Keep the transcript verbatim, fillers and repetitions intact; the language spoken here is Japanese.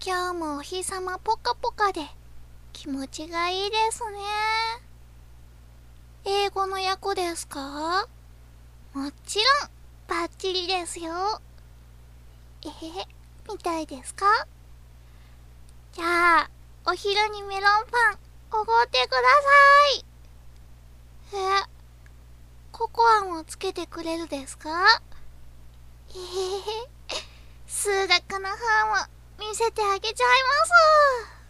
今日もお日様ポカポカで気持ちがいいですね。英語の訳ですか？もちろんバッチリですよ。えへへ、みたいですか？じゃあお昼にメロンパンおごってください。え、ココアもつけてくれるですか？えへへ、数学の方も見せてあげちゃいます。